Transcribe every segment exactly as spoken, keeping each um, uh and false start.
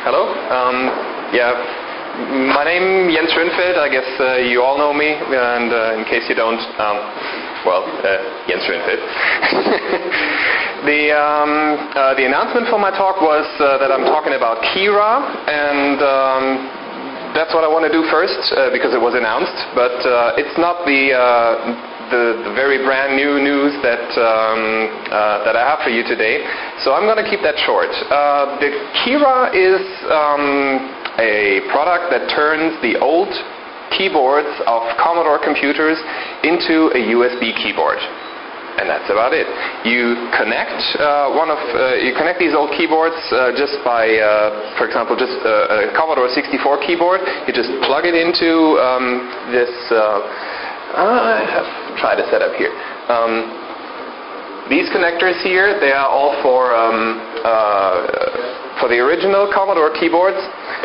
Hello. Um, yeah, my name Jens Schönfeld. I guess uh, you all know me, and uh, in case you don't, um, well, uh, Jens Schönfeld. the um, uh, the announcement for my talk was uh, that I'm talking about Kira, and um, that's what I want to do first uh, because it was announced. But uh, it's not the uh, The, the very brand new news that um, uh, that I have for you today. So I'm going to keep that short. Uh, the Kira is um, a product that turns the old keyboards of Commodore computers into a U S B keyboard. And that's about it. You connect uh, one of uh, you connect these old keyboards uh, just by, uh, for example, just uh, a Commodore sixty-four keyboard. You just plug it into um, this. Uh, I have tried to set up here. Um, these connectors here, they are all for um, uh, for the original Commodore keyboards.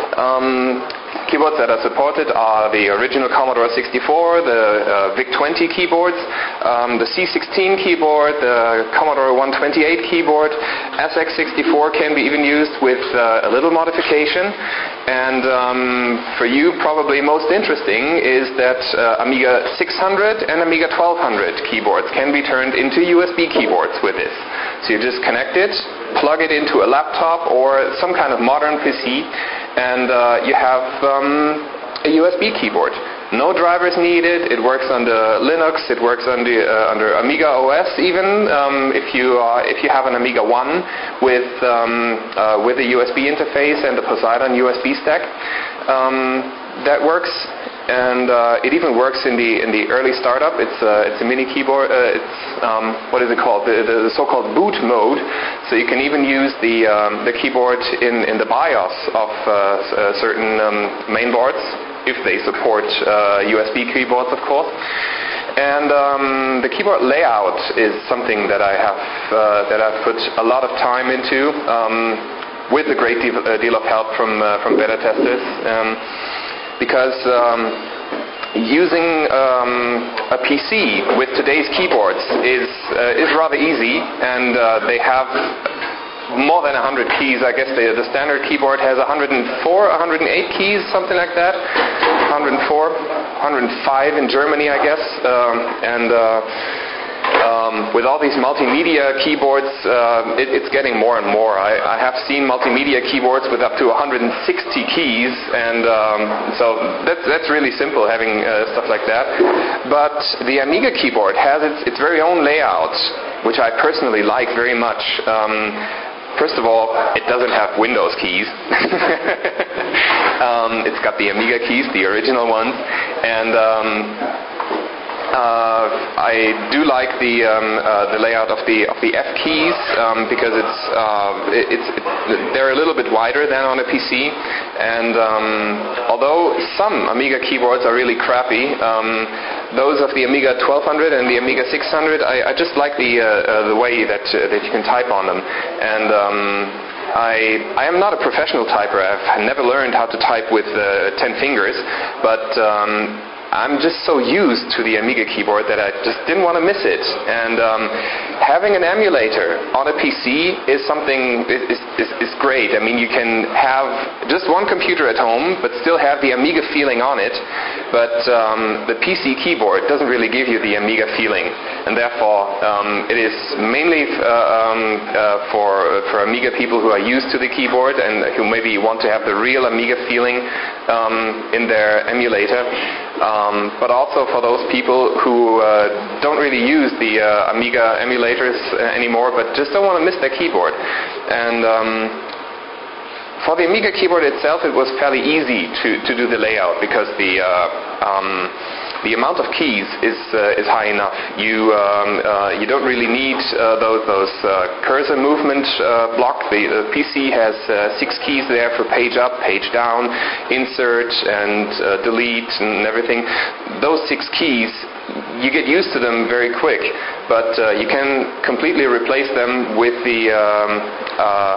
Um, keyboards that are supported are the original Commodore sixty-four, the uh, VIC twenty keyboards, um, the C sixteen keyboard, the Commodore one twenty-eight keyboard. S X sixty-four can be even used with uh, a little modification. And um, for you, probably most interesting is that uh, Amiga six hundred and Amiga twelve hundred keyboards can be turned into U S B keyboards with this. So you just connect it, plug it into a laptop or some kind of modern P C, and uh, you have um, a U S B keyboard. No drivers needed. It works under Linux. It works under uh, under Amiga O S even. Um, if you uh, if you have an Amiga one with um, uh, with a U S B interface and the Poseidon U S B stack, um, that works. And uh, it even works in the in the early startup. It's uh, it's a mini keyboard. Uh, it's um, what is it called? The, the, the so-called boot mode. So you can even use the um, the keyboard in in the BIOS of uh, uh, certain um, main boards, if they support uh, U S B keyboards, of course. And um, the keyboard layout is something that I have uh, that I've put a lot of time into, um, with a great deal, uh, deal of help from uh, from beta testers. Um, Because um, using um, a P C with today's keyboards is uh, is rather easy, and uh, they have more than one hundred keys. I guess the, the standard keyboard has one hundred four, one hundred eight keys, something like that. one hundred four, one hundred five in Germany, I guess. Um, and uh, Um, with all these multimedia keyboards, uh, it, it's getting more and more. I, I have seen multimedia keyboards with up to one hundred sixty keys, and um, so that's, that's really simple, having uh, stuff like that. But the Amiga keyboard has its, its very own layout, which I personally like very much. Um, First of all, it doesn't have Windows keys. um, it's got the Amiga keys, the original ones, and um, Uh, I do like the um, uh, the layout of the of the F keys um, because it's uh, it, it's it, they're a little bit wider than on a P C, and um, although some Amiga keyboards are really crappy, um, those of the Amiga twelve hundred and the Amiga six hundred, I, I just like the uh, uh, the way that uh, that you can type on them, and um, I I am not a professional typer. I've never learned how to type with uh, ten fingers, but um, I'm just so used to the Amiga keyboard that I just didn't want to miss it. And um, having an emulator on a P C is something is, is, is great. I mean, you can have just one computer at home, but still have the Amiga feeling on it. But um, the P C keyboard doesn't really give you the Amiga feeling, and therefore um, it is mainly uh, um, uh, for for Amiga people who are used to the keyboard and who maybe want to have the real Amiga feeling um, in their emulator. Um, but also for those people who uh, don't really use the uh, Amiga emulators uh, anymore, but just don't want to miss their keyboard. And um, for the Amiga keyboard itself, it was fairly easy to, to do the layout because the uh, um, the amount of keys is uh, is high enough. You um, uh, you don't really need uh, those those uh, cursor movement uh, block. The, the P C has uh, six keys there for page up, page down, insert, and uh, delete, and everything. Those six keys, you get used to them very quick, but uh, you can completely replace them with the um, uh,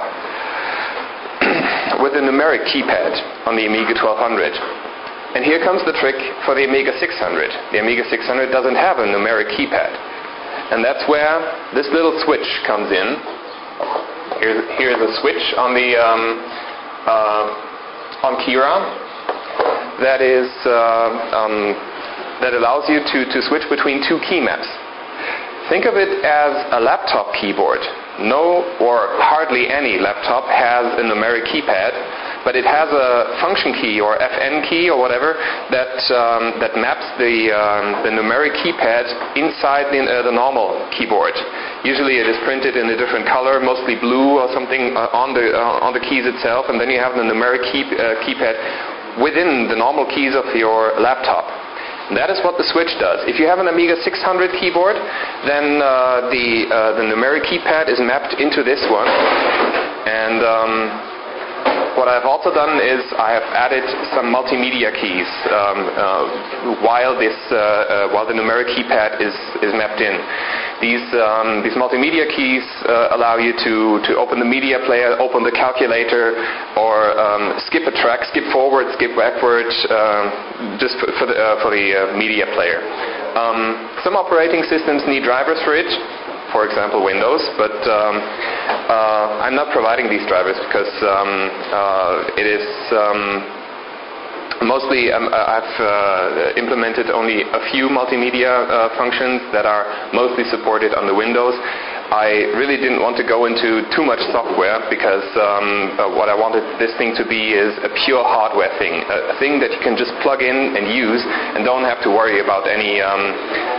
with the numeric keypad on the Amiga twelve hundred. And here comes the trick for the Amiga six hundred. The Amiga six hundred doesn't have a numeric keypad. And that's where this little switch comes in. Here's, here's a switch on the um, uh, on Kira that is uh, um, that allows you to, to switch between two key maps. Think of it as a laptop keyboard. No or hardly any laptop has a numeric keypad, but it has a function key or F N key or whatever that um, that maps the um, the numeric keypad inside the, uh, the normal keyboard. Usually it is printed in a different color, mostly blue or something, uh, on the uh, on the keys itself, and then you have the numeric key, uh, keypad within the normal keys of your laptop. That is what the switch does. If you have an Amiga six hundred keyboard, then uh, the uh, the numeric keypad is mapped into this one. And um, what I've also done is I have added some multimedia keys um, uh, while this uh, uh, while the numeric keypad is is mapped in. These um, these multimedia keys uh, allow you to, to open the media player, open the calculator, or um, skip a track, skip forward, skip backward, um, just for, for the uh, for the uh, media player. Um, some operating systems need drivers for it, for example Windows, but um, uh, I'm not providing these drivers because um, uh, it is. Um, Mostly um, I've uh, implemented only a few multimedia uh, functions that are mostly supported on the Windows. I really didn't want to go into too much software because um, uh, what I wanted this thing to be is a pure hardware thing, a, a thing that you can just plug in and use and don't have to worry about any um,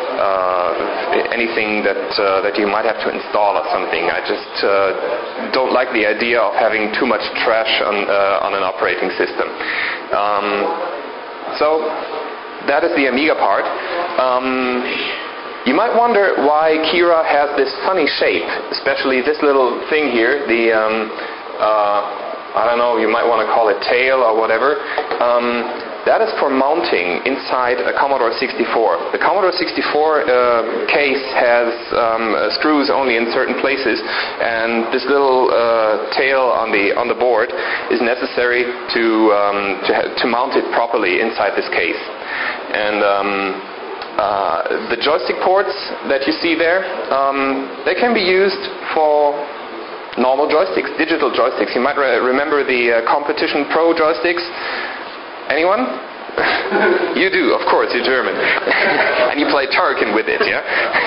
uh, anything that uh, that you might have to install or something. I just uh, don't like the idea of having too much trash on uh, on an operating system. Um, so that is the Amiga part. Um, You might wonder why Kira has this funny shape, especially this little thing here, the, um, uh, I don't know, you might want to call it tail or whatever. Um, that is for mounting inside a Commodore sixty-four. The Commodore sixty-four uh, case has um, uh, screws only in certain places, and this little uh, tail on the on the board is necessary to um, to, ha- to mount it properly inside this case. And um, Uh, the joystick ports that you see there, um, they can be used for normal joysticks, digital joysticks. You might re- remember the uh, Competition Pro joysticks. Anyone? You do, of course, you're German. And you play Turrican with it, yeah?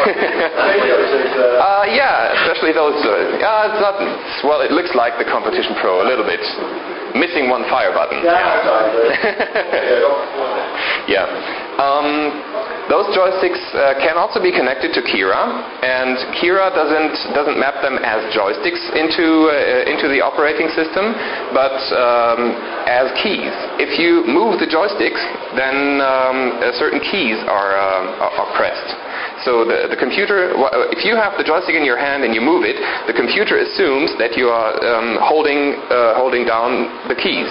uh, yeah, especially those. Uh, uh, it's not, well, it looks like the Competition Pro a little bit. Missing one fire button. Yeah. Um, those joysticks uh, can also be connected to Kira, and Kira doesn't doesn't map them as joysticks into uh, into the operating system, but um, as keys. If you move the joysticks, then um, uh, certain keys are, uh, are are pressed. So the, the computer, if you have the joystick in your hand and you move it, the computer assumes that you are um, holding uh, holding down the keys.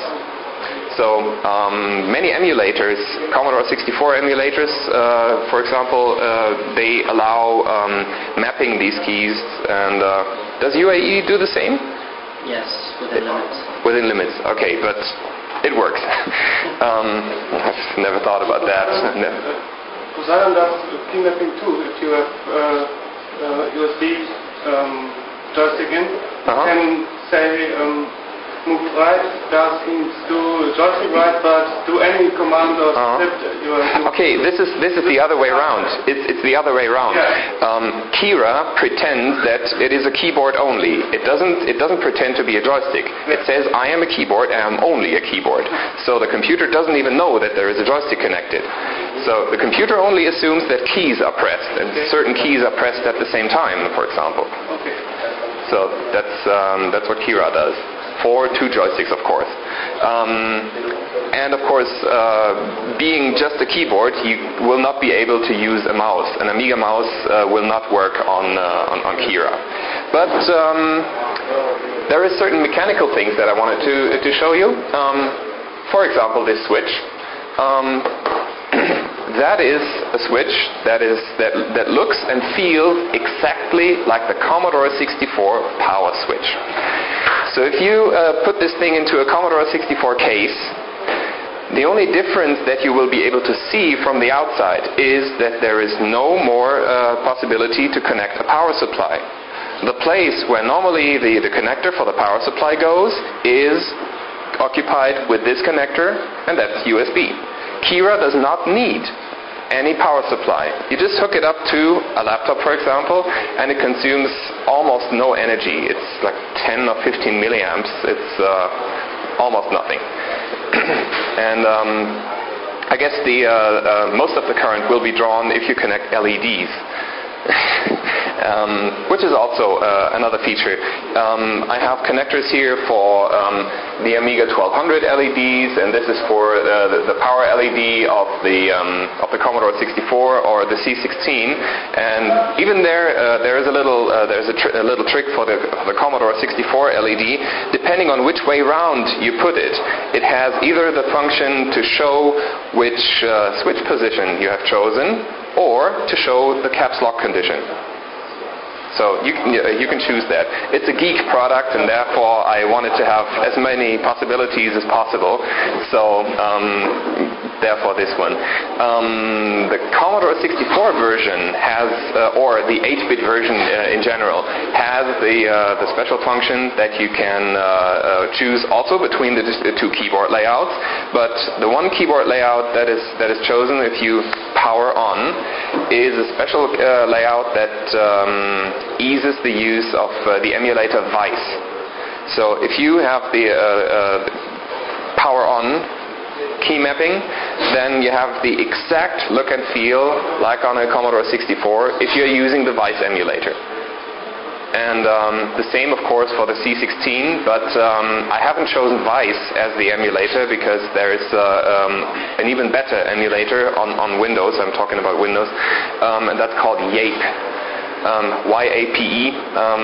So um, many emulators, Commodore sixty-four emulators, uh, for example, uh, they allow um, mapping these keys. And uh, does U A E do the same? Yes, within limits. Within limits, okay, but it works. um, I've never thought about that. Poseidon does key mapping too. If you have uh, uh, U S B um, joystick in, uh-huh. you can say um, move right, does means do joystick right, but do any command or uh-huh. script. You are okay, this is this is the other way around. It's it's the other way around. Yeah. Um, Kira pretends that it is a keyboard only. It doesn't it doesn't pretend to be a joystick. It says I am a keyboard and I'm only a keyboard. So the computer doesn't even know that there is a joystick connected. So the computer only assumes that keys are pressed, and okay. certain keys are pressed at the same time, for example. Okay. So that's um, that's what Kira does. For two joysticks, of course. Um, and of course, uh, being just a keyboard, you will not be able to use a mouse. An Amiga mouse uh, will not work on, uh, on, on Kira. But um, there is certain mechanical things that I wanted to, to show you. Um, for example, this switch. Um, that is a switch that is that that looks and feels exactly like the Commodore sixty-four power switch. So if you uh, put this thing into a Commodore sixty-four case, the only difference that you will be able to see from the outside is that there is no more uh, possibility to connect a power supply. The place where normally the, the connector for the power supply goes is occupied with this connector, and that's U S B. Kira does not need any power supply. You just hook it up to a laptop, for example, and it consumes almost no energy. It's like ten or fifteen milliamps. It's uh, almost nothing. And um, I guess the uh, uh, most of the current will be drawn if you connect L E Ds. Um, which is also uh, another feature. Um, I have connectors here for um, the Amiga twelve hundred L E Ds, and this is for uh, the, the power L E D of the um, of the Commodore sixty-four or the C sixteen. And even there, uh, there is a little uh, there's a, tr- a little trick for the, for the Commodore sixty-four L E D. Depending on which way round you put it, it has either the function to show which uh, switch position you have chosen, or to show the caps lock condition. So you can, you can choose that. It's a geek product, and therefore I wanted to have as many possibilities as possible. So um, therefore this one. Um, the Commodore sixty-four version has, uh, or the eight-bit version uh, in general, has the uh, the special function that you can uh, uh, choose also between the, the two keyboard layouts. But the one keyboard layout that is that is chosen if you power on is a special uh, layout that um, eases the use of uh, the emulator Vice. So if you have the uh, uh, power on key mapping, then you have the exact look and feel like on a Commodore sixty-four if you're using the Vice emulator. And um, the same, of course, for the C sixteen, but um, I haven't chosen Vice as the emulator because there is uh, um, an even better emulator on, on Windows. I'm talking about Windows, um, and that's called Yape. Um, Y A P E. Um,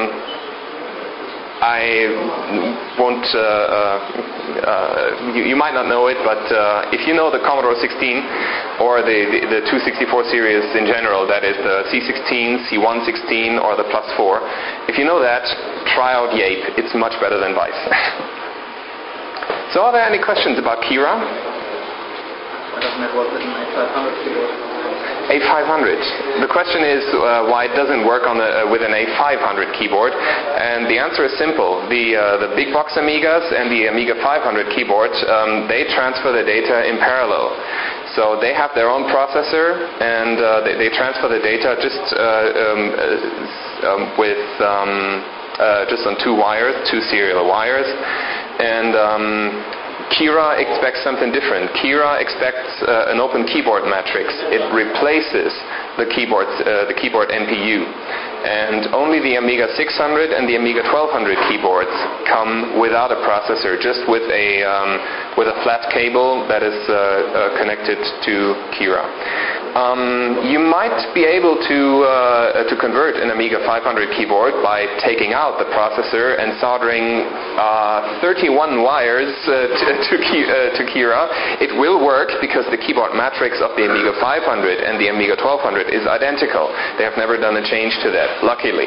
I won't, uh, uh, uh, you, you might not know it, but uh, if you know the Commodore sixteen or the, the, the two sixty-four series in general, that is the C sixteen, C one sixteen, or the Plus four, if you know that, try out Yape. It's much better than Vice. So are there any questions about Kira? Why doesn't it work with an A five hundred keyboard? A five hundred. The question is uh, why it doesn't work on the, uh, with an A five hundred keyboard, and the answer is simple. The uh, the big box Amigas and the Amiga five hundred keyboard, um, they transfer the data in parallel. So they have their own processor, and uh, they, they transfer the data just uh, um, uh, um, with um, uh, just on two wires, two serial wires, and um, Kira expects something different. Kira expects uh, an open keyboard matrix. It replaces the keyboard, uh, the keyboard N P U. And only the Amiga six hundred and the Amiga twelve hundred keyboards come without a processor, just with a um, with a flat cable that is uh, uh, connected to Kira. Um, you might be able to uh, to convert an Amiga five hundred keyboard by taking out the processor and soldering uh, thirty-one wires uh, to, to, key, uh, to Kira. It will work because the keyboard matrix of the Amiga five hundred and the Amiga twelve hundred is identical. They have never done a change to that, luckily.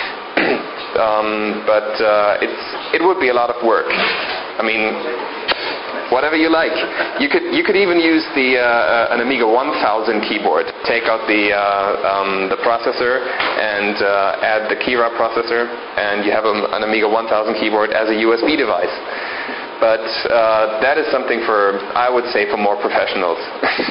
um, but uh, it's it would be a lot of work. I mean, whatever you like. You could you could even use the uh, an Amiga one thousand keyboard. Take out the uh, um, the processor and uh, add the Kira processor, and you have a, an Amiga one thousand keyboard as a U S B device. But uh, that is something for, I would say, for more professionals.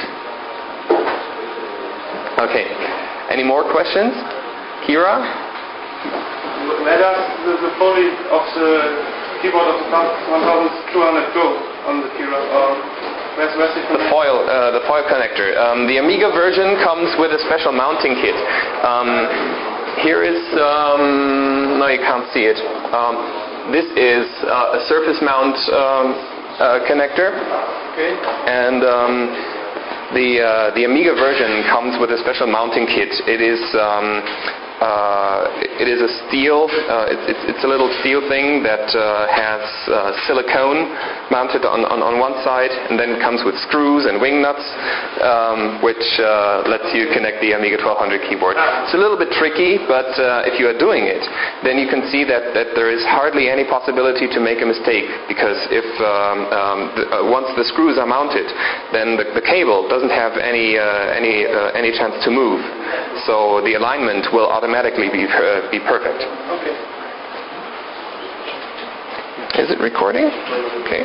Okay. Any more questions? Kira? Where does the, the body of the keyboard of the twelve hundred go on the Kira? Or where's, where's the, the foil, uh, the foil connector. Um, the Amiga version comes with a special mounting kit. Um, here is, um, no, you can't see it. Um, this is uh, a surface mount um, uh, connector. Okay. And um, the uh, the Amiga version comes with a special mounting kit. It is um, uh, it is a steel. Uh, it, it's it's a little steel thing that uh, has uh, silicone mounted on, on, on one side, and then it comes with screws and wing nuts, um, which uh, lets you connect the Amiga twelve hundred keyboard. It's a little bit tricky, but uh, if you are doing it, then you can see that, that there is hardly any possibility to make a mistake, because if um, um, the, uh, once the screws are mounted, then the, the cable doesn't have any uh, any uh, any chance to move. So the alignment will automatically be uh, be perfect. Okay. Is it recording? Okay.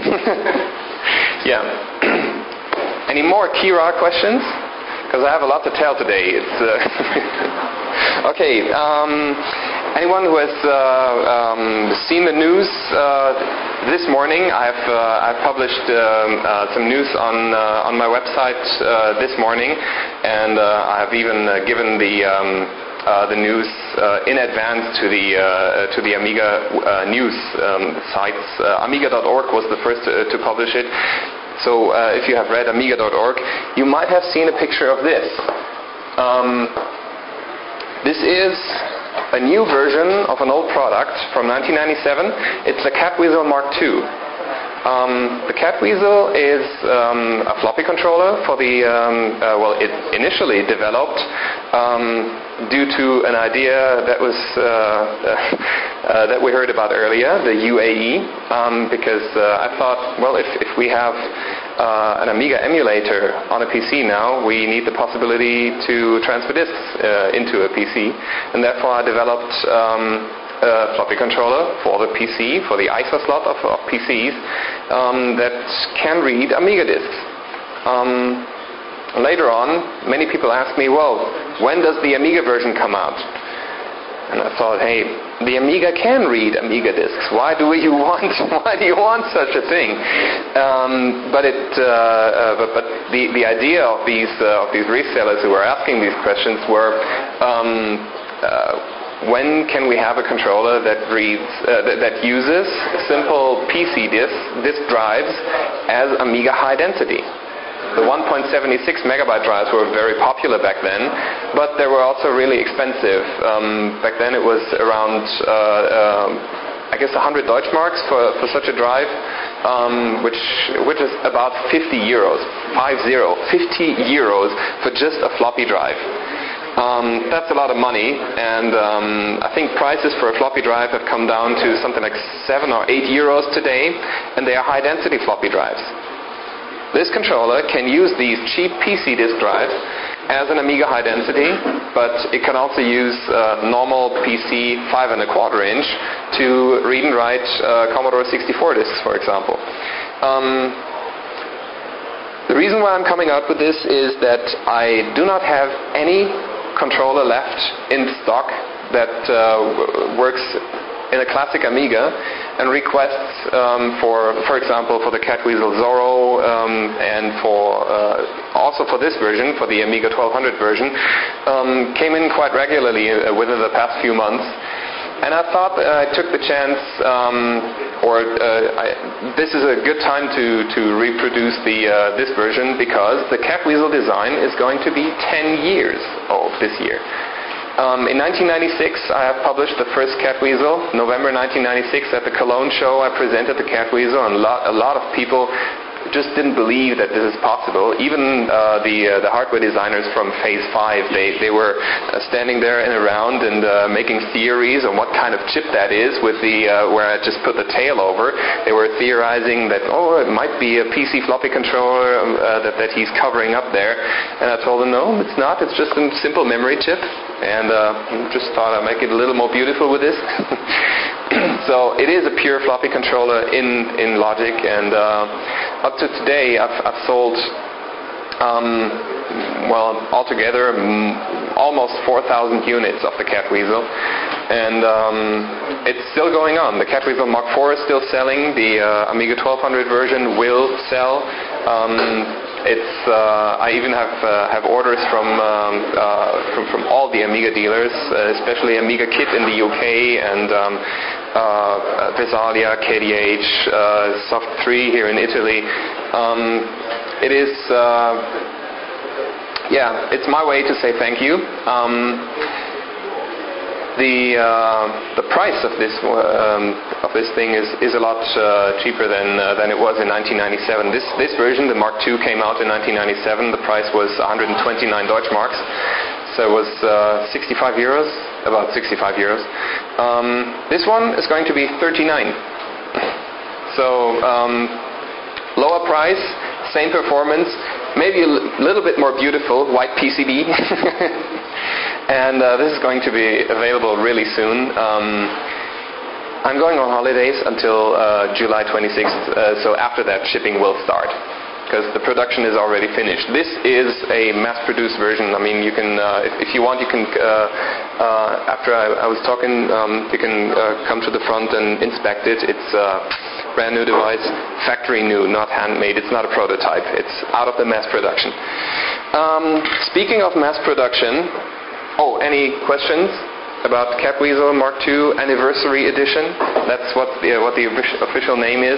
Yeah. Any more Kira questions? Because I have a lot to tell today. It's uh okay. Um, anyone who has uh, um, seen the news uh, this morning? I've uh, I've published um, uh, some news on uh, on my website uh, this morning, and uh, I have even uh, given the. Um, Uh, the news uh, in advance to the uh, to the Amiga uh, news um, sites. Uh, Amiga dot org was the first to, to publish it. So uh, if you have read Amiga dot org, you might have seen a picture of this. Um, this is a new version of an old product from nineteen ninety-seven. It's the Catweasel Mark two. Um, the Catweasel is um, a floppy controller for the, um, uh, well, it initially developed um, due to an idea that was uh, uh, that we heard about earlier, the U A E, um, because uh, I thought, well, if, if we have uh, an Amiga emulator on a P C now, we need the possibility to transfer disks uh, into a P C, and therefore I developed um, a floppy controller for the P C, for the I S O slot of, of P Cs, um, that can read Amiga disks. Um, later on, many people ask me, well, when does the Amiga version come out? And I thought, hey, the Amiga can read Amiga disks. Why do you want? Why do you want such a thing? Um, but it, uh, uh, but, but the the idea of these uh, of these resellers who were asking these questions were. Um, uh, When can we have a controller that reads, uh, that, that uses simple P C disk, disk drives as Amiga high density? The one point seven six megabyte drives were very popular back then, but they were also really expensive. Um, back then it was around, uh, um, I guess, one hundred Deutschmarks for, for such a drive, um, which which is about fifty euros, five zero, fifty euros for just a floppy drive. Um, that's a lot of money, and um, I think prices for a floppy drive have come down to something like seven or eight euros today, and they are high-density floppy drives. This controller can use these cheap P C disk drives as an Amiga high density, but it can also use uh, normal P C five and a quarter inch to read and write uh, Commodore sixty-four disks, for example. Um, the reason why I'm coming out with this is that I do not have any controller left in stock that uh, works in a classic Amiga, and requests um, for, for example, for the Catweasel Zorro um, and for uh, also for this version, for the Amiga twelve hundred version, um, came in quite regularly uh, within the past few months. And I thought uh, I took the chance, um, or uh, I, this is a good time to, to reproduce the uh, this version, because the Catweasel design is going to be ten years old this year. Um, in nineteen ninety-six, I have published the first Catweasel. November nineteen ninety-six, at the Cologne show, I presented the Catweasel, and a lot, a lot of people just didn't believe that this is possible. Even uh, the uh, the hardware designers from Phase five, they, they were uh, standing there and around and uh, making theories on what kind of chip that is, with the uh, where I just put the tail over. They were theorizing that, oh, it might be a P C floppy controller uh, that, that he's covering up there. And I told them, no, it's not. It's just a simple memory chip. And uh, just thought I'd make it a little more beautiful with this. So it is a pure floppy controller in, in logic, and uh, up to today I've, I've sold, um, well, altogether m- almost four thousand units of the Catweasel, and um, it's still going on. The Catweasel Mark four is still selling. The uh, Amiga twelve hundred version will sell. Um, It's. Uh, I even have uh, have orders from, um, uh, from from all the Amiga dealers, uh, especially Amiga Kit in the U K and um, uh, Vesalia, K D H, uh, Soft three here in Italy. Um, it is. Uh, yeah, it's my way to say thank you. Um, The uh, the price of this um, of this thing is is a lot uh, cheaper than uh, than it was in nineteen ninety-seven. This this version, the Mark two, came out in nineteen ninety-seven. The price was one hundred twenty-nine Deutschmarks, so it was uh, sixty-five euros, about sixty-five euros. Um, this one is going to be thirty-nine. So um, lower price, same performance, maybe a l- little bit more beautiful, white P C B. And uh, this is going to be available really soon. Um, I'm going on holidays until uh, July twenty-sixth, uh, so after that shipping will start, because the production is already finished. This is a mass-produced version. I mean, you can, uh, if, if you want, you can, uh, uh, after I, I was talking, um, you can uh, come to the front and inspect it. It's a brand new device, factory new, not handmade. It's not a prototype. It's out of the mass production. Um, speaking of mass production, oh, any questions about Capweasel Mark two Anniversary Edition? That's what the, what the official name is.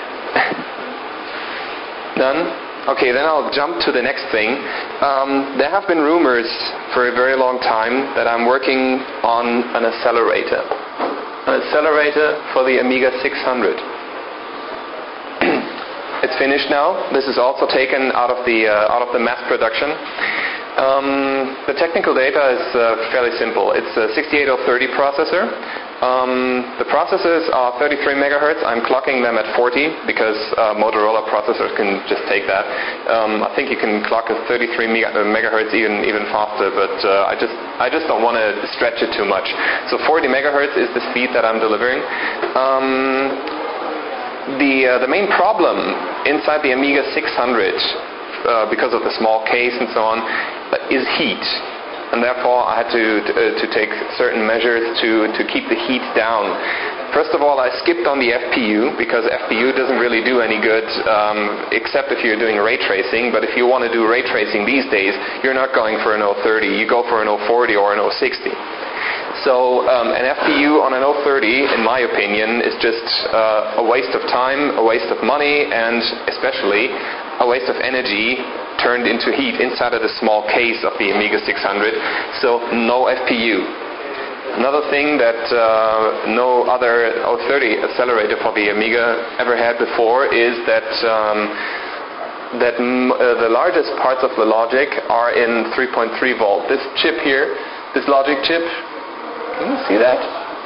None? Okay, then I'll jump to the next thing. Um, there have been rumors for a very long time that I'm working on an accelerator. An accelerator for the Amiga six hundred. It's finished now. This is also taken out of the uh, out of the mass production. Um, the technical data is uh, fairly simple. It's a sixty-eight oh thirty processor. Um, the processors are thirty-three megahertz. I'm clocking them at forty because uh, Motorola processors can just take that. Um, I think you can clock at thirty-three megahertz even even faster, but uh, I just I just don't want to stretch it too much. So forty megahertz is the speed that I'm delivering. Um, the uh, the main problem inside the Amiga six hundred, uh, because of the small case and so on, is heat, and therefore I had to to, uh, to take certain measures to to keep the heat down. First of all, I skipped on the F P U because F P U doesn't really do any good, um, except if you're doing ray tracing. But if you want to do ray tracing these days, you're not going for an oh thirty. You go for an oh forty or an oh sixty. So um, an F P U on an oh thirty, in my opinion, is just uh, a waste of time, a waste of money, and especially a waste of energy turned into heat inside of the small case of the Amiga six hundred. So no F P U. Another thing that uh, no other oh thirty accelerator for the Amiga ever had before is that um, that m- uh, the largest parts of the logic are in three point three volt. This chip here, this logic chip, can you see that?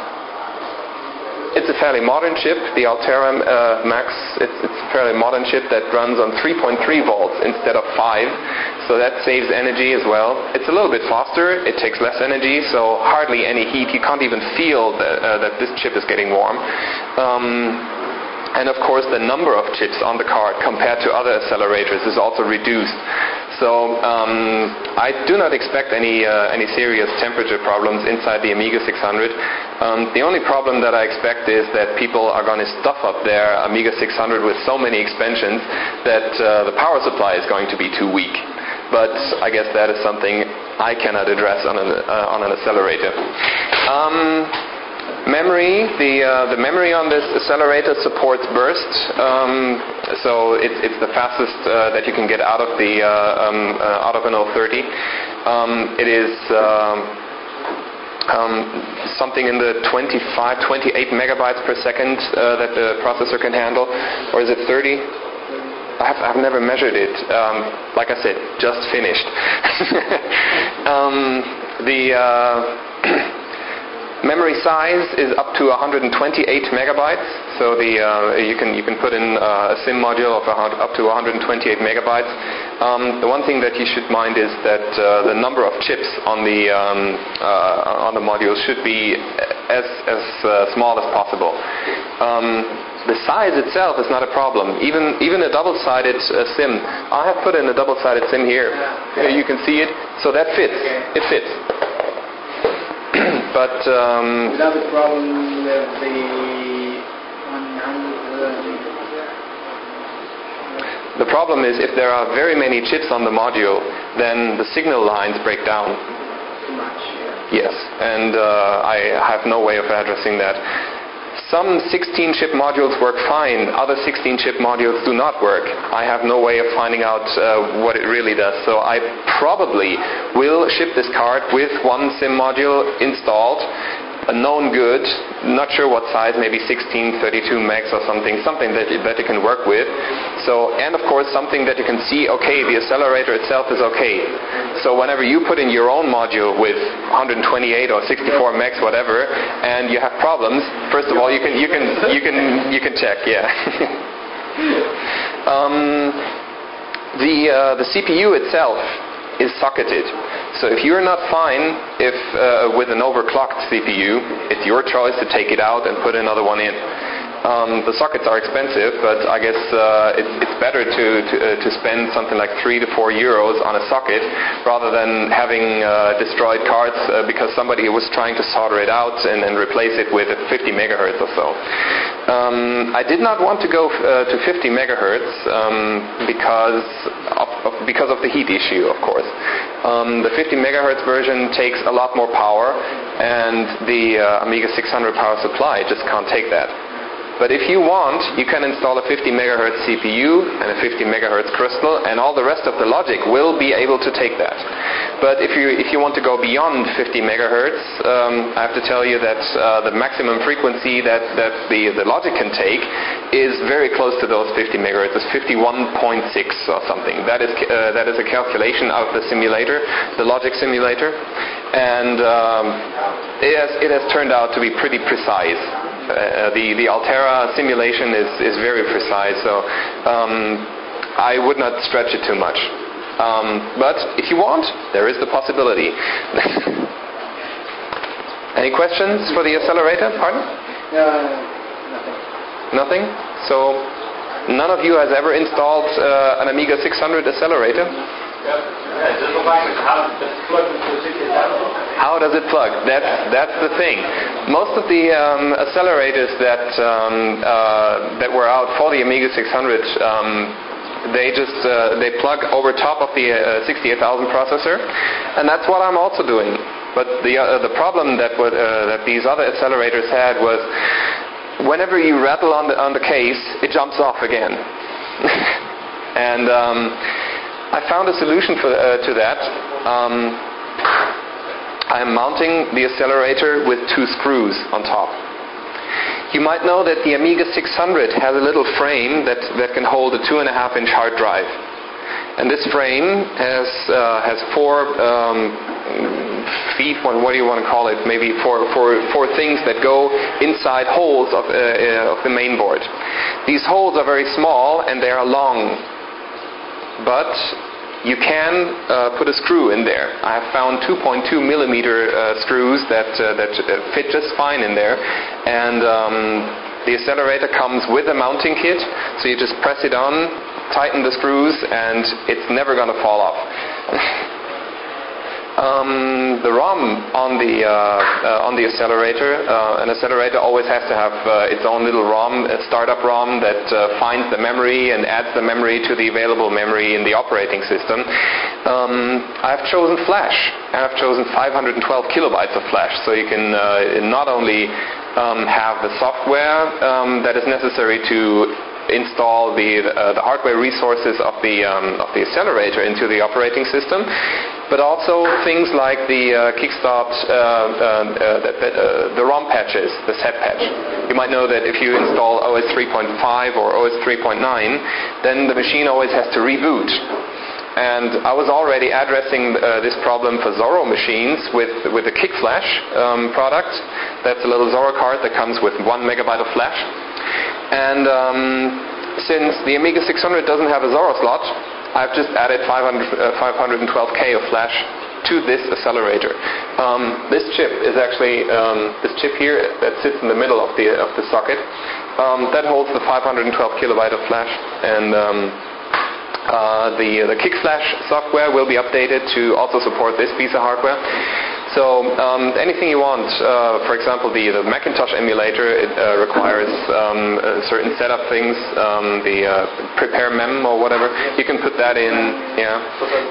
It's a fairly modern chip, the Altera uh, Max. It's, it's a fairly modern chip that runs on three point three volts instead of five, so that saves energy as well. It's a little bit faster, it takes less energy, so hardly any heat. You can't even feel that, uh, that this chip is getting warm. Um, And of course, the number of chips on the card compared to other accelerators is also reduced. So um, I do not expect any uh, any serious temperature problems inside the Amiga six hundred. Um, the only problem that I expect is that people are going to stuff up their Amiga six hundred with so many expansions that uh, the power supply is going to be too weak. But I guess that is something I cannot address on an uh, on an accelerator. Um, Memory, the uh, the memory on this accelerator supports burst, um, so it's it's the fastest uh, that you can get out of the uh, um, uh, out of an oh thirty. Um, it is um, um, something in the twenty-five, twenty-eight megabytes per second uh, that the processor can handle, or is it thirty? I've, I've never measured it. Um, like I said, just finished. um, the uh, memory size is up to one hundred twenty-eight megabytes. So the uh, you can you can put in uh, a SIM module of up to one hundred twenty-eight megabytes. Um, the one thing that you should mind is that uh, the number of chips on the um, uh, on the module should be as as uh, small as possible. Um, the size itself is not a problem. Even even a double-sided uh, SIM. I have put in a double-sided SIM here. Here you can see it. So that fits. It fits. But um, without the problem with the one hundred. The problem is if there are very many chips on the module, then the signal lines break down. Too much. Yeah. Yes, and uh, I have no way of addressing that. Some sixteen-chip modules work fine. Other sixteen-chip modules do not work. I have no way of finding out uh, what it really does. So I probably will ship this card with one SIM module installed, a known good, not sure what size, maybe sixteen, thirty-two megs or something, something that you, that you can work with. So, and of course something that you can see, okay, the accelerator itself is okay. So whenever you put in your own module with one hundred twenty-eight or sixty-four megs, whatever, and you have problems, first of all you can you can you can you can check, yeah. um, the uh, the C P U itself is socketed. So if you're not fine if uh, with an overclocked C P U, it's your choice to take it out and put another one in. Um, the sockets are expensive, but I guess uh, it's, it's better to to, uh, to spend something like three to four euros on a socket rather than having uh, destroyed cards uh, because somebody was trying to solder it out and, and replace it with fifty megahertz or so. Um, I did not want to go uh, to fifty megahertz um, because of, of, because of the heat issue, of course. Um, the fifty megahertz version takes a lot more power, and the uh, Amiga six hundred power supply just can't take that. But if you want, you can install a fifty megahertz C P U and a fifty megahertz crystal, and all the rest of the logic will be able to take that. But if you if you want to go beyond fifty megahertz, um, I have to tell you that uh, the maximum frequency that, that the, the logic can take is very close to those fifty megahertz. It's fifty-one point six or something. That is uh, that is a calculation of the simulator, the logic simulator, and um, it has it has turned out to be pretty precise. Uh, the, the Altera simulation is, is very precise, so um, I would not stretch it too much. Um, but if you want, there is the possibility. Any questions for the accelerator? Pardon? Uh, Nothing? nothing. So none of you has ever installed uh, an Amiga six hundred accelerator? How does it plug? That's that's the thing. Most of the um, accelerators that um, uh, that were out for the Amiga six hundred, um, they just uh, they plug over top of the uh, sixty-eight thousand processor, and that's what I'm also doing. But the uh, the problem that would, uh, that these other accelerators had was whenever you rattle on the on the case, it jumps off again, and. Um, I found a solution for, uh, to that. Um, I'm mounting the accelerator with two screws on top. You might know that the Amiga six hundred has a little frame that, that can hold a two and a half inch hard drive. And this frame has uh, has four um, feet, what, what do you want to call it, maybe four, four, four things that go inside holes of, uh, uh, of the main board. These holes are very small and they are long. But you can uh, put a screw in there. I have found two point two millimeter uh, screws that uh, that uh, fit just fine in there, and um, the accelerator comes with a mounting kit, so you just press it on, tighten the screws, and it's never going to fall off. Um, the ROM on the uh, uh, on the accelerator, uh, an accelerator always has to have uh, its own little ROM, a startup ROM that uh, finds the memory and adds the memory to the available memory in the operating system. Um, I've chosen flash, and I've chosen five hundred twelve kilobytes of flash, so you can uh, not only um, have the software um, that is necessary to install the uh, the hardware resources of the um, of the accelerator into the operating system, but also things like the uh, Kickstart, uh, uh, uh, the, uh, the ROM patches, the set patch. You might know that if you install O S three point five or O S three point nine, then the machine always has to reboot. And I was already addressing uh, this problem for Zorro machines with with the KickFlash um, product. That's a little Zorro card that comes with one megabyte of flash. And um, since the Amiga six hundred doesn't have a Zorro slot, I've just added five hundred, uh, five hundred twelve K of flash to this accelerator. Um, this chip is actually um, this chip here that sits in the middle of the of the socket. Um, that holds the five hundred twelve kilobyte of flash, and um, uh, the the KickFlash software will be updated to also support this piece of hardware. So um, anything you want, uh, for example, the, the Macintosh emulator, it uh, requires um, uh, certain setup things, um, the uh, prepare mem or whatever. You can put that in, yeah.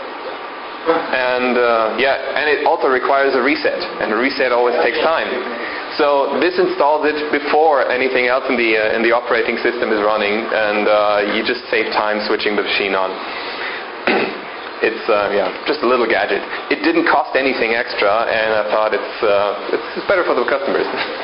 And uh, yeah, and it also requires a reset, and a reset always takes time. So this installs it before anything else in the uh, in the operating system is running, and uh, you just save time switching the machine on. It's uh, yeah, just a little gadget. It didn't cost anything extra, and I thought it's uh, it's, it's better for the customers.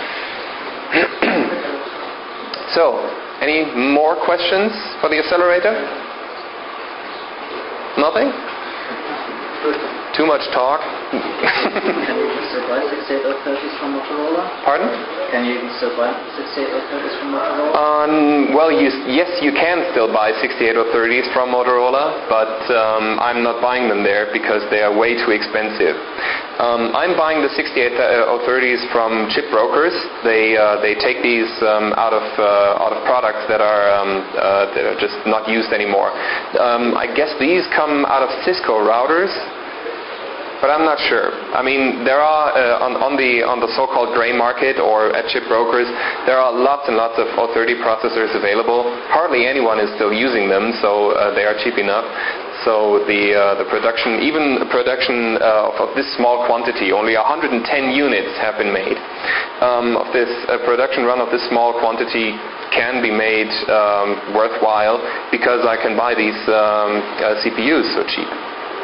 So, any more questions for the accelerator? Nothing? too much talk. Can you still buy sixty-eight oh thirties from Motorola? Pardon? Can you still buy sixty-eight oh thirties from Motorola? Um, well, you, yes, you can still buy sixty-eight oh thirties from Motorola, but um, I'm not buying them there because they are way too expensive. Um, I'm buying the sixty-eight oh thirties from chip brokers. They uh, they take these um, out of uh, out of products that are um, uh, that are just not used anymore. Um, I guess these come out of Cisco routers, but I'm not sure. I mean, there are uh, on, on the on the so-called gray market or at chip brokers, there are lots and lots of oh thirty processors available. Hardly anyone is still using them, so uh, they are cheap enough. So the uh, the production, even production uh, of, of this small quantity, only one hundred ten units have been made. Um, of this uh, production run of this small quantity can be made um, worthwhile because I can buy these um, uh, C P Us so cheap.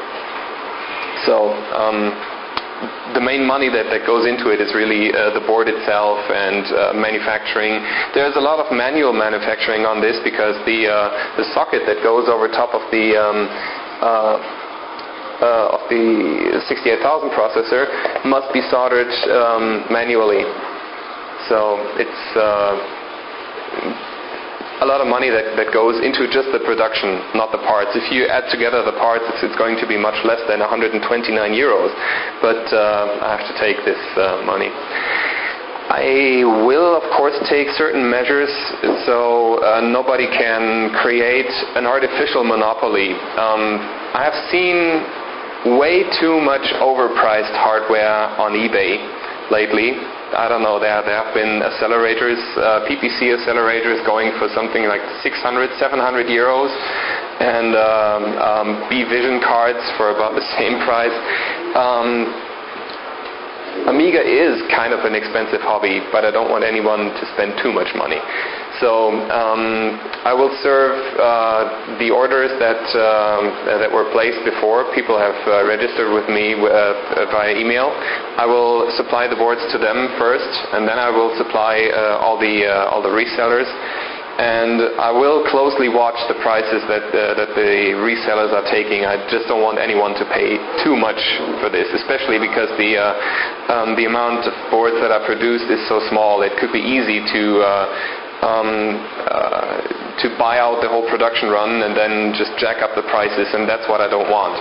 So um, the main money that, that goes into it is really uh, the board itself and uh, manufacturing. There's a lot of manual manufacturing on this because the uh, the socket that goes over top of the um, uh, uh, of the sixty-eight thousand processor must be soldered um, manually. So it's uh, a lot of money that, that goes into just the production, not the parts. If you add together the parts, it's, it's going to be much less than one hundred twenty-nine euros. But uh, I have to take this uh, money. I will, of course, take certain measures so uh, nobody can create an artificial monopoly. Um, I have seen way too much overpriced hardware on eBay lately. I don't know, there, there have been accelerators, uh, P P C accelerators going for something like six hundred, seven hundred euros, and um, um, B-Vision cards for about the same price. Um, Amiga is kind of an expensive hobby, but I don't want anyone to spend too much money. So um, I will serve uh, the orders that um, that were placed before. People have uh, registered with me uh, via email. I will supply the boards to them first, and then I will supply uh, all the uh, all the resellers. And I will closely watch the prices that uh, that the resellers are taking. I just don't want anyone to pay too much for this, especially because the uh, um, the amount of boards that are produced is so small. It could be easy to uh, um, uh, to buy out the whole production run and then just jack up the prices, and that's what I don't want.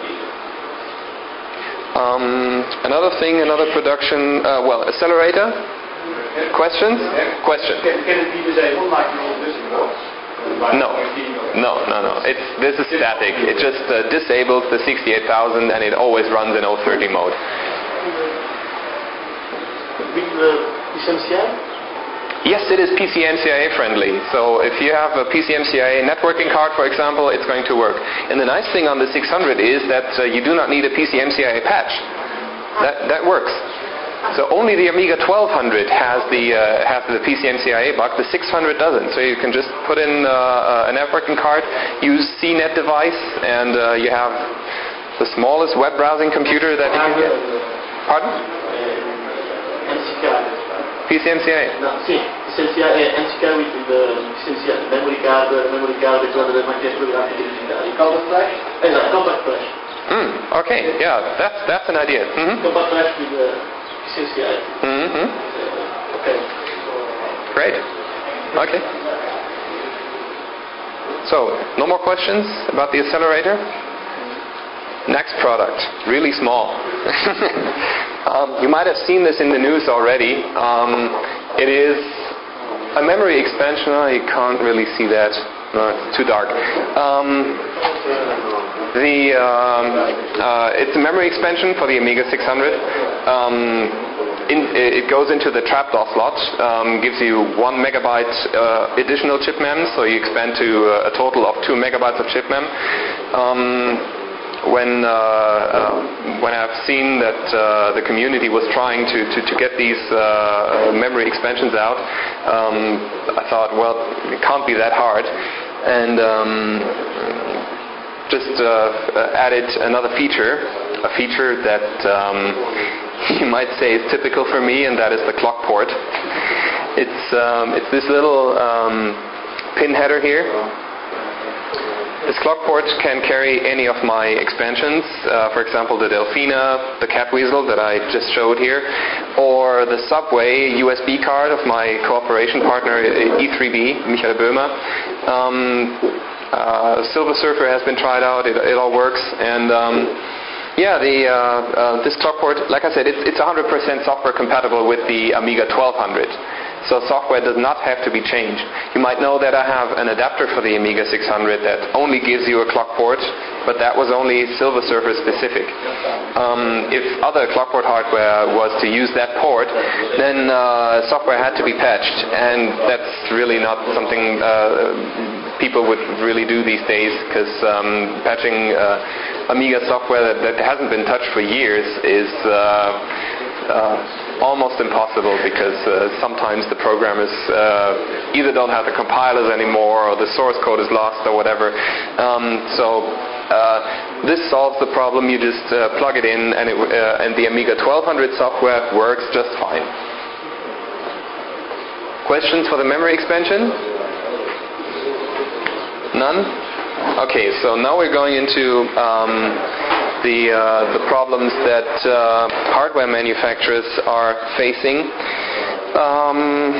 Um, another thing, another production, uh, well, accelerator. Questions? Question. Can, can it be disabled like your existing boards? No, no, no, no. It's this is static. It just uh, disables the sixty-eight thousand and it always runs in oh thirty mode. With the P C M C I? Yes, it is P C M C I A friendly. So if you have a P C M C I A networking card, for example, it's going to work. And the nice thing on the six hundred is that uh, you do not need a P C M C I A patch. That that works. So only the Amiga twelve hundred has the uh, has the P C M C I A bug. The six hundred doesn't. So you can just put in uh, a networking card, use C net device, and uh, you have the smallest web browsing computer that you can get. Pardon? N C K. P C M C I A. No, sì, P C M C I A, N C K with the P C M C I A, memory card, memory card, e quelle delle macchine fotografiche digitali. Compact flash? Esatto, compact flash. Mm, okay, yeah, that's that's an idea. Mm-hmm. Compact flash with the P C M C I A. Mm-hmm. Okay. Great. Okay. So, no more questions about the accelerator? Next product, really small. um, you might have seen this in the news already. Um, it is a memory expansion. Oh, you can't really see that. No, it's too dark. Um, the um, uh, it's a memory expansion for the Amiga six hundred. Um, In, it goes into the trapdoor slot, um, gives you one megabyte uh, additional chip mem, so you expand to uh, a total of two megabytes of chip mem. Um, when uh, uh, when I've seen that uh, the community was trying to, to, to get these uh, memory expansions out, um, I thought, well, it can't be that hard, and um, just uh, added another feature, a feature that um, you might say is typical for me, and that is the clock port. It's um, it's this little um, pin header here, This clock port can carry any of my expansions, uh, for example the Delfina, the Catweasel that I just showed here, or the Subway U S B card of my cooperation partner E three B, Michael Böhmer. Um, uh, Silver Surfer has been tried out, it, it all works, and um, yeah, the, uh, uh, this clock port, like I said, it's, it's one hundred percent software compatible with the Amiga twelve hundred. So software does not have to be changed. You might know that I have an adapter for the Amiga six hundred that only gives you a clock port, but that was only Silver Surfer specific. Um, if other clock port hardware was to use that port, then uh, software had to be patched, and that's really not something uh, people would really do these days, because um, patching uh, Amiga software that, that hasn't been touched for years is uh, uh, almost impossible, because uh, sometimes the programmers uh, either don't have the compilers anymore, or the source code is lost, or whatever. Um, so uh, this solves the problem. You just uh, plug it in, and, it, uh, and the Amiga twelve hundred software works just fine. Questions for the memory expansion? None? Okay, so now we're going into um, the uh, the problems that uh, hardware manufacturers are facing. Um,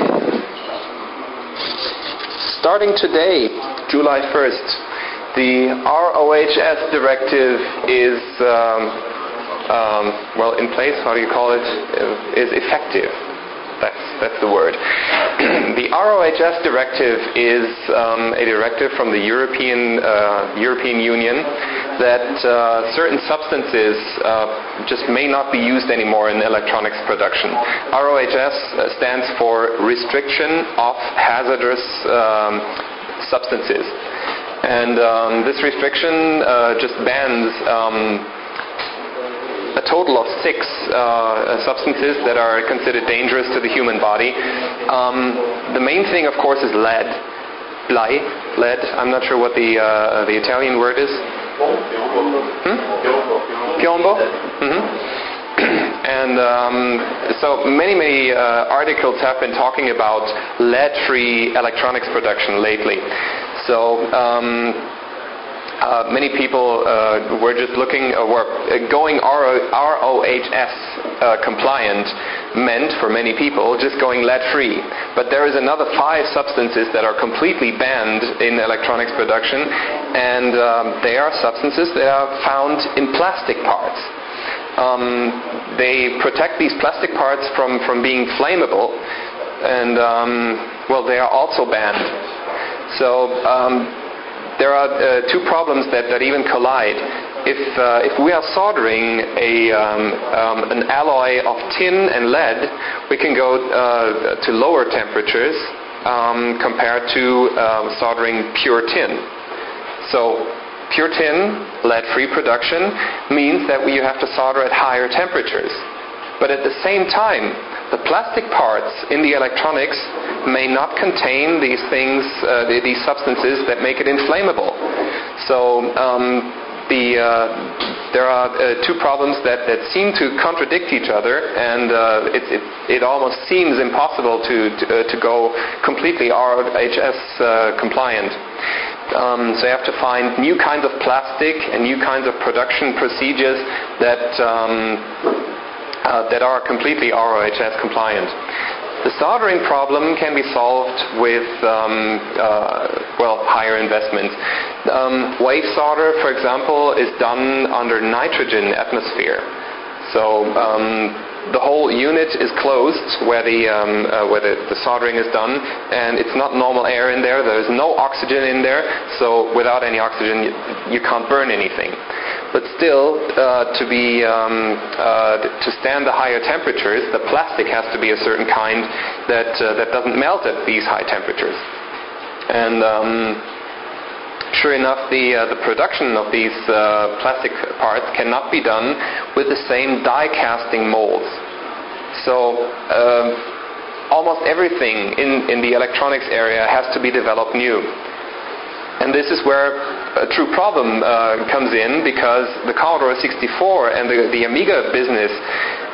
starting today, July first, the R O H S directive is um, um, well in place. How do you call it? Is effective. That's, that's the word. The R O H S directive is um, a directive from the European uh, European Union that uh, certain substances uh, just may not be used anymore in electronics production. R O H S stands for Restriction of Hazardous um, Substances. And um, this restriction uh, just bans um, a total of six uh, substances that are considered dangerous to the human body. Um, the main thing, of course, is lead. Blei, lead. I'm not sure what the uh, the Italian word is. Hmm? Piombo. Mm-hmm. And um, so many, many uh, articles have been talking about lead-free electronics production lately. So. Um, Uh, many people uh, were just looking, uh, were going R O H S uh, compliant meant for many people just going lead-free. But there is another five substances that are completely banned in electronics production, and um, they are substances that are found in plastic parts. Um, they protect these plastic parts from, from being flammable, and um, well, they are also banned. So. Um, There are uh, two problems that, that even collide. If uh, if we are soldering a um, um, an alloy of tin and lead, we can go uh, to lower temperatures um, compared to um, soldering pure tin. So pure tin, lead-free production, means that we have to solder at higher temperatures. But at the same time, the plastic parts in the electronics may not contain these things, uh, these substances that make it inflammable. So um, the, uh, there are uh, two problems that, that seem to contradict each other, and uh, it, it, it almost seems impossible to, to, uh, to go completely R O H S uh, compliant. Um, so you have to find new kinds of plastic and new kinds of production procedures that um, Uh, that are completely R O H S compliant. The soldering problem can be solved with um, uh, well, higher investments. Um, wave solder, for example, is done under nitrogen atmosphere. So um, the whole unit is closed where the um, uh, where the, the soldering is done, and it's not normal air in there. There is no oxygen in there, so without any oxygen, you, you can't burn anything. But still, uh, to be um, uh, to stand the higher temperatures, the plastic has to be a certain kind that uh, that doesn't melt at these high temperatures. And um, sure enough, the uh, the production of these uh, plastic parts cannot be done with the same die casting molds. So uh, almost everything in in the electronics area has to be developed new. And this is where a true problem uh, comes in, because the Commodore sixty-four and the, the Amiga business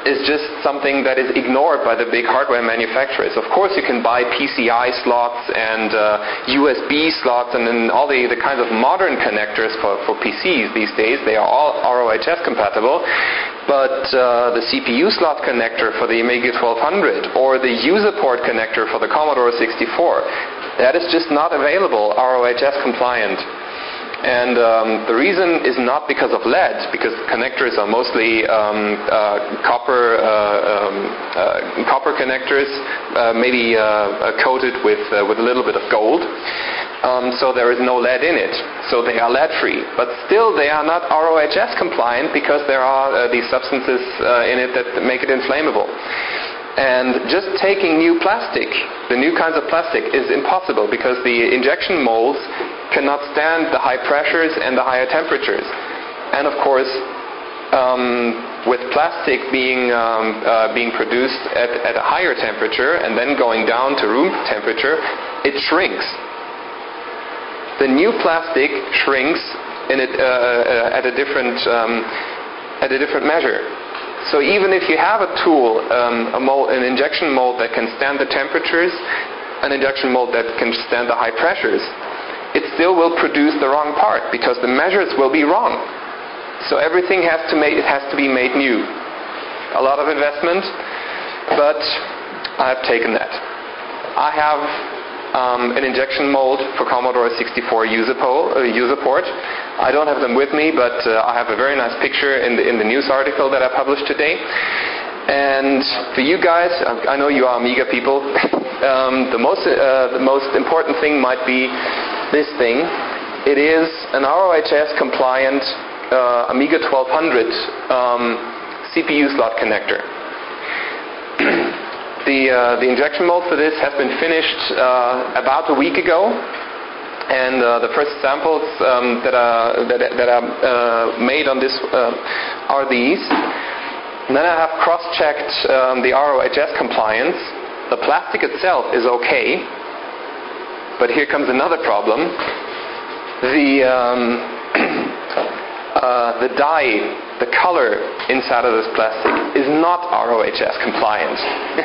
is just something that is ignored by the big hardware manufacturers. Of course, you can buy P C I slots and uh, U S B slots and then all the, the kinds of modern connectors for, for P Cs these days. They are all R O H S compatible. But uh, the C P U slot connector for the Amiga twelve hundred or the user port connector for the Commodore sixty-four, that is just not available R O H S compliant. And um, the reason is not because of lead, because connectors are mostly um, uh, copper uh, um, uh, copper connectors, uh, maybe uh, coated with uh, with a little bit of gold. Um, so there is no lead in it. So they are lead-free. But still they are not R O H S compliant because there are uh, these substances uh, in it that make it inflammable. And just taking new plastic, the new kinds of plastic, is impossible because the injection molds cannot stand the high pressures and the higher temperatures. And of course, um, with plastic being um, uh, being produced at, at a higher temperature and then going down to room temperature, it shrinks. The new plastic shrinks in it, uh, at a different um, at a different measure. So even if you have a tool, um, a mold, an injection mold that can stand the temperatures, an injection mold that can stand the high pressures, it still will produce the wrong part because the measures will be wrong. So everything has to make, it has to be made new. A lot of investment, but I've taken that. I have um, an injection mold for Commodore sixty-four user, po- uh, user port. I don't have them with me, but uh, I have a very nice picture in the, in the news article that I published today. And for you guys, I know you are Amiga people, um, the most uh, the most important thing might be this thing. It is an R O H S compliant uh, Amiga twelve hundred um, C P U slot connector. the uh, the injection mold for this has been finished uh, about a week ago. And uh, the first samples um, that are that, that are uh, made on this uh, are these. And then I have cross-checked um, the R O H S compliance. The plastic itself is okay, but here comes another problem. The um, uh, the dye, the color inside of this plastic is not R O H S compliant.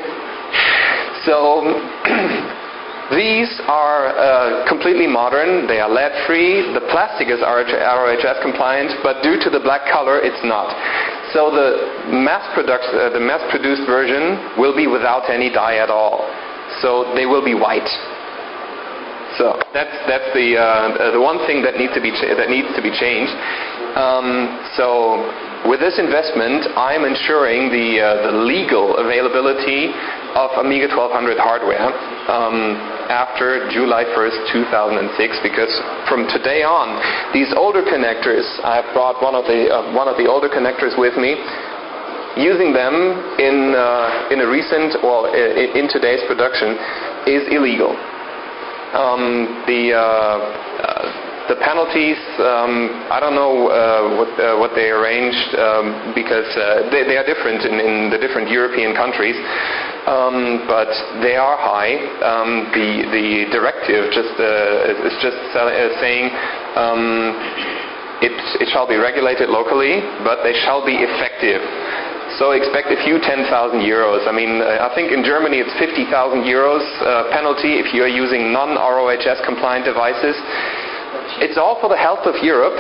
So. These are uh, completely modern. They are lead-free. The plastic is R O H S compliant, but due to the black color, it's not. So the mass product, uh, the mass-produced version will be without any dye at all. So they will be white. So that's that's the uh, the one thing that needs to be cha- that needs to be changed. Um, so with this investment, I'm ensuring the uh, the legal availability of Amiga twelve hundred hardware um, after July first, two thousand six, because from today on, these older connectors, I've brought one of the uh, one of the older connectors with me. Using them in uh, in a recent, well, in, in today's production, is illegal. Um, the uh, uh, The penalties, um, I don't know uh, what uh, what they arranged um, because uh, they, they are different in, in the different European countries, um, but they are high. Um, the the directive just uh, is just uh, saying um, it it shall be regulated locally, but they shall be effective. So expect a few ten thousand euros. I mean, uh, I think in Germany it's fifty thousand euros uh, penalty if you are using non-R O H S compliant devices. It's all for the health of Europe.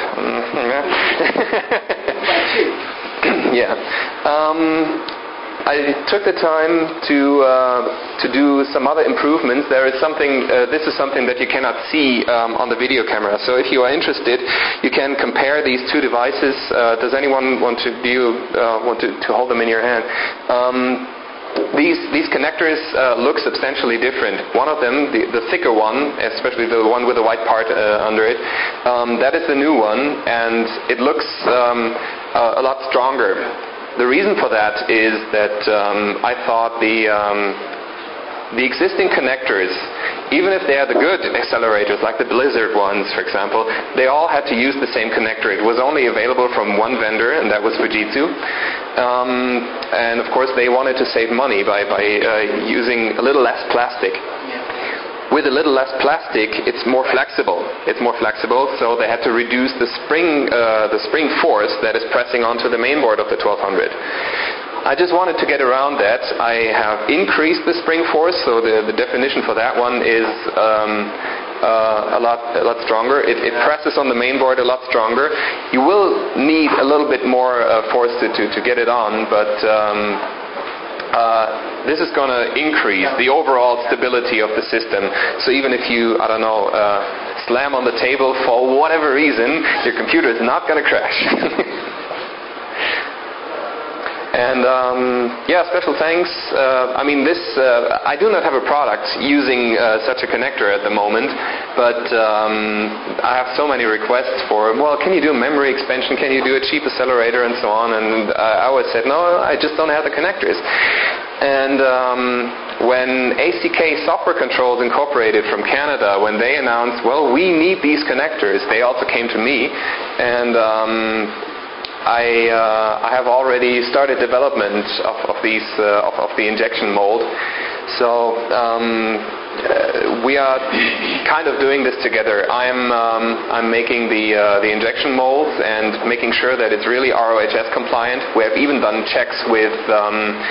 Yeah. Um, I took the time to uh, to do some other improvements. There is something. Uh, this is something that you cannot see um, on the video camera. So if you are interested, you can compare these two devices. Uh, does anyone want to do you, uh, want to, to hold them in your hand? Um, These these connectors uh, look substantially different. One of them, the, the thicker one, especially the one with the white part uh, under it, um, that is the new one, and it looks um, uh, a lot stronger. The reason for that is that um, I thought the um, the existing connectors, even if they are the good accelerators, like the Blizzard ones, for example, they all had to use the same connector. It was only available from one vendor, and that was Fujitsu. Um, and of course, they wanted to save money by, by uh, using a little less plastic. With a little less plastic, it's more flexible. It's more flexible, so they had to reduce the spring, uh, the spring force that is pressing onto the mainboard of the twelve hundred. I just wanted to get around that. I have increased the spring force, so the, the definition for that one is um, uh, a lot a lot stronger. It, it presses on the main board a lot stronger. You will need a little bit more uh, force to, to, to get it on, but um, uh, this is going to increase the overall stability of the system. So even if you, I don't know, uh, slam on the table for whatever reason, your computer is not going to crash. And um, yeah, special thanks. Uh, I mean, this uh, I do not have a product using uh, such a connector at the moment, but um, I have so many requests for, well, can you do a memory expansion? Can you do a cheap accelerator and so on? And I always said, no, I just don't have the connectors. And um, when A C K Software Controls Incorporated from Canada, when they announced, well, we need these connectors, they also came to me, and um, I, uh, I have already started development of, of these uh, of, of the injection mold. So um, uh, we are kind of doing this together. I'm um, I'm making the uh, the injection molds and making sure that it's really R O H S compliant. We have even done checks with um,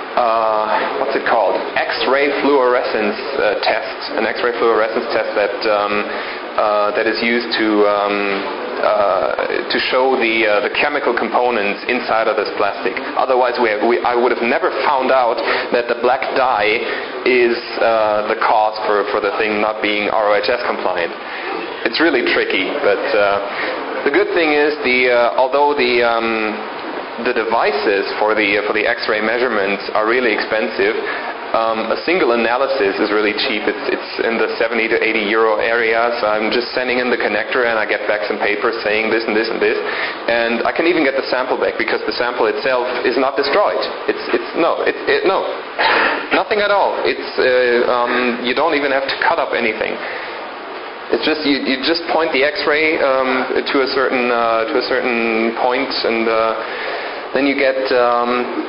uh, what's it called? X-ray fluorescence uh, test, an X-ray fluorescence test that um, uh, that is used to um, Uh, to show the uh, the chemical components inside of this plastic. Otherwise, we, have, we I would have never found out that the black dye is uh, the cause for, for the thing not being R O H S compliant. It's really tricky, but uh, the good thing is the uh, although the um, the devices for the for the X-ray measurements are really expensive. Um, a single analysis is really cheap. It's it's in the seventy to eighty euro area. So I'm just sending in the connector and I get back some paper saying this and this and this, and I can even get the sample back because the sample itself is not destroyed. It's it's no it, it no nothing at all. It's uh, um, you don't even have to cut up anything. It's just you, you just point the X-ray um, to a certain uh, to a certain point and. Uh, Then you get um,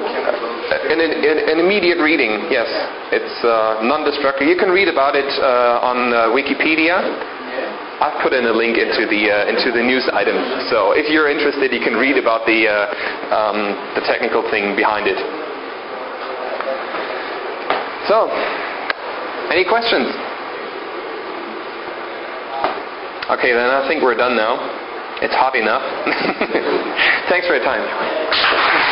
an, an, an immediate reading. Yes, it's uh, non-destructive. You can read about it uh, on uh, Wikipedia. I've put in a link into the uh, into the news item. So if you're interested, you can read about the uh, um, the technical thing behind it. So, any questions? Okay, then I think we're done now. It's hot enough. Thanks for your time.